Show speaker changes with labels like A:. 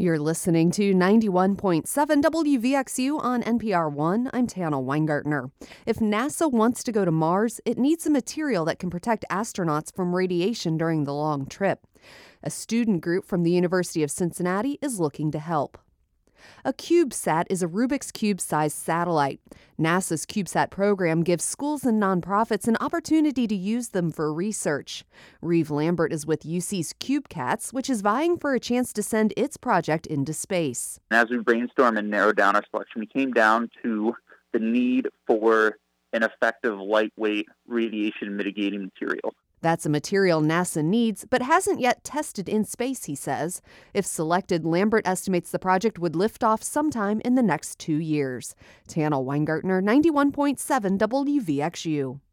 A: You're listening to 91.7 WVXU on NPR One. I'm Tana Weingartner. If NASA wants to go to Mars, it needs a material that can protect astronauts from radiation during the long trip. A student group from the University of Cincinnati is looking to help. A CubeSat is a Rubik's Cube-sized satellite. NASA's CubeSat program gives schools and nonprofits an opportunity to use them for research. Reeve Lambert is with UC's CubeCats, which is vying for a chance to send its project into space.
B: As we brainstormed and narrowed down our selection, we came down to the need for an effective, lightweight radiation mitigating material.
A: That's a material NASA needs, but hasn't yet tested in space, he says. If selected, Lambert estimates the project would lift off sometime in the next 2 years. Tana Weingartner, 91.7 WVXU.